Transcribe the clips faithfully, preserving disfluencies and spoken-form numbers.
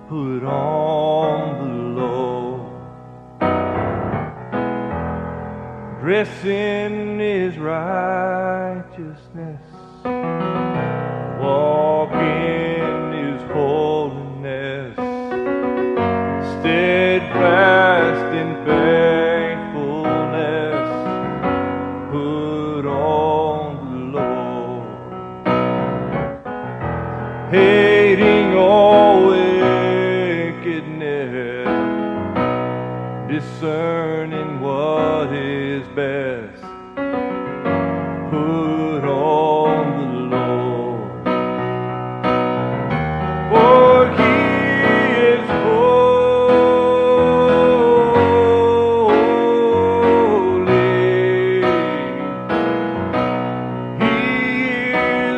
put on the Lord. Dress in His righteousness, walk in His holiness, steadfast in faithfulness, put on the Lord. Hating all wickedness, discerning what is best, put on the Lord. For He is holy, He is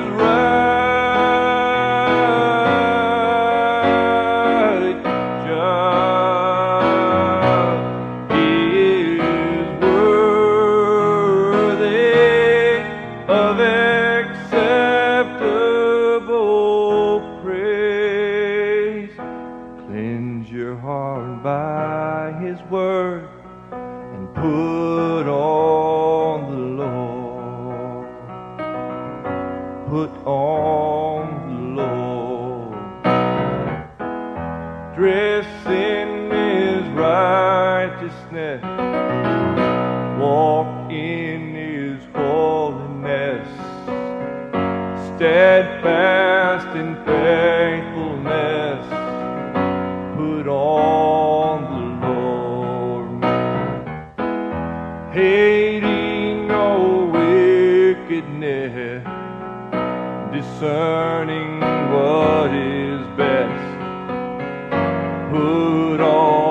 righteous, He is worthy of acceptable praise. Cleanse your heart by His word and put on the Lord. Put on the Lord. Dress in His righteousness, walk in His holiness, steadfast in faithfulness, put on the Lord. Hating all wickedness, discerning what is best, put on